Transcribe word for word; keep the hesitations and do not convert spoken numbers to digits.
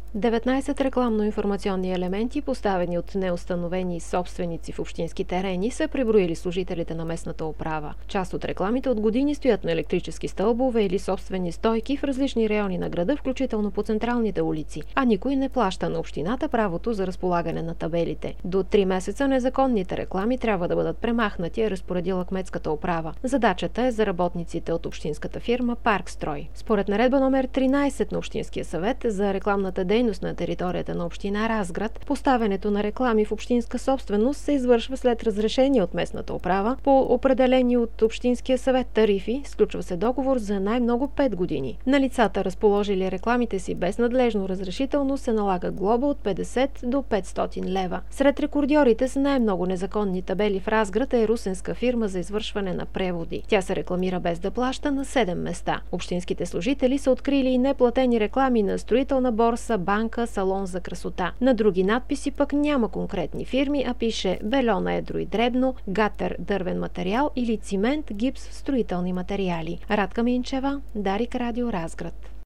деветнайсет рекламно-информационни елементи, поставени от неустановени собственици в общински терени, са преброили служителите на местната управа. Част от рекламите от години стоят на електрически стълбове или собствени стойки в различни райони на града, включително по централните улици, а никой не плаща на общината правото за разполагане на табелите. До три месеца незаконните реклами трябва да бъдат премахнати, е разпоредила кметската управа. Задачата е за работниците от общинската фирма Паркстрой. Според наредба номер тринайсет на Общинския съвет за рекламната дейност на територията на община Разград, поставянето на реклами в общинска собственост се извършва след разрешение от местната управа по определени от Общинския съвет тарифи. Сключва се договор за най-много пет години. На лицата, разположили рекламите си без надлежно разрешително, се налага глоба от петдесет до петстотин лева. Сред рекордьорите с най-много незаконни табели в Разград е русенска фирма за извършване на преводи. Тя се рекламира без да плаща на седем места. Общинските служители са открили и неплатени реклами на строителна борса, банка, салон за красота. На други надписи пък няма конкретни фирми, а пише Бельона едро и дребно, Гатер дървен материал или Цимент, гипс, строителни материали. Радка Минчева, Дарик Радио, Разград.